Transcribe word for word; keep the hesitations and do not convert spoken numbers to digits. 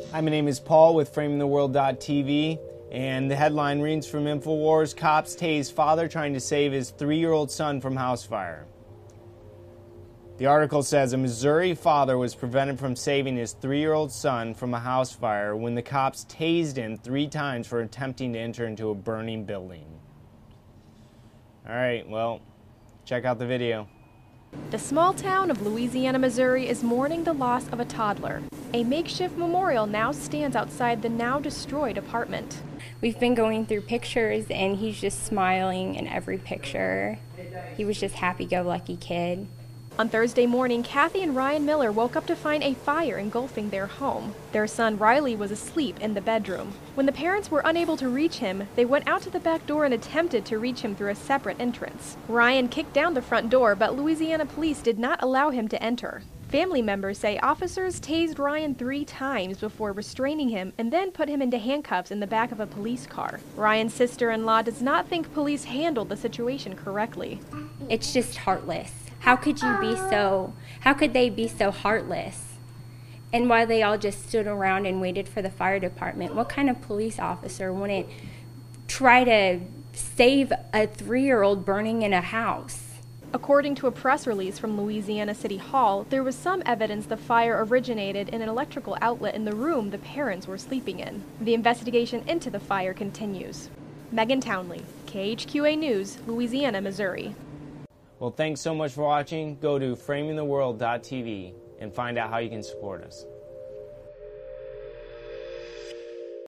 Hi, my name is Paul with Framing the World dot T V, and the headline reads from InfoWars: Cops tase father trying to save his three-year-old son from house fire. The article says a Missouri father was prevented from saving his three-year-old son from a house fire when the cops tased him three times for attempting to enter into a burning building. All right, well, check out the video. The small town of Louisiana, Missouri is mourning the loss of a toddler. A makeshift memorial now stands outside the now destroyed apartment. We've been going through pictures and he's just smiling in every picture. He was just happy-go-lucky kid. On Thursday morning, Kathy and Ryan Miller woke up to find a fire engulfing their home. Their son Riley was asleep in the bedroom. When the parents were unable to reach him, they went out to the back door and attempted to reach him through a separate entrance. Ryan kicked down the front door, but Louisiana police did not allow him to enter. Family members say officers tased Ryan three times before restraining him and then put him into handcuffs in the back of a police car. Ryan's sister-in-law does not think police handled the situation correctly. It's just heartless. How could you be so, how could they be so heartless? And while they all just stood around and waited for the fire department, what kind of police officer wouldn't try to save a three-year-old burning in a house? According to a press release from Louisiana City Hall, there was some evidence the fire originated in an electrical outlet in the room the parents were sleeping in. The investigation into the fire continues. Megan Townley, K H Q A News, Louisiana, Missouri. Well, thanks so much for watching. Go to Framing the World dot T V and find out how you can support us.